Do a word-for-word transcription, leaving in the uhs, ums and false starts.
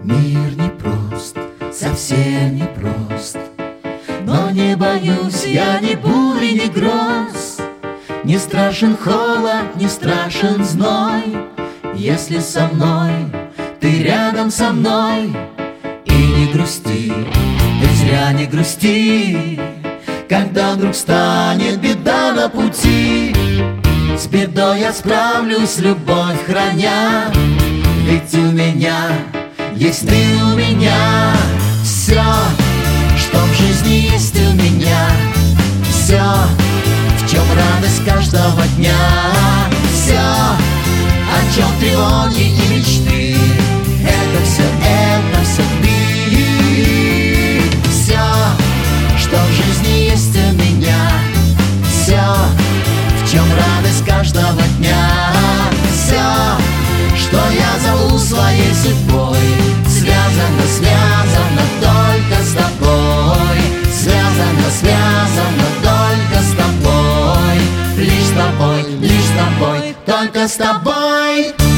Мир непрост, совсем непрост, но не боюсь я ни бури, ни гроз. Не страшен холод, не страшен зной, если со мной, ты рядом со мной. И не грусти, ты зря не грусти, когда вдруг станет беда на пути. С бедой я справлюсь, любовь храня, ведь у меня есть ты у меня. Все, что в жизни есть у меня, все, в чем радость каждого дня, все, о чем тревоги и мечты, это все, это все ты. Все, что в жизни есть у меня, все, в чем радость каждого дня, все, что я зову своей судьбой, связано, связано только с тобой, связано, связано только с тобой, лишь с тобой, лишь с тобой, только с тобой.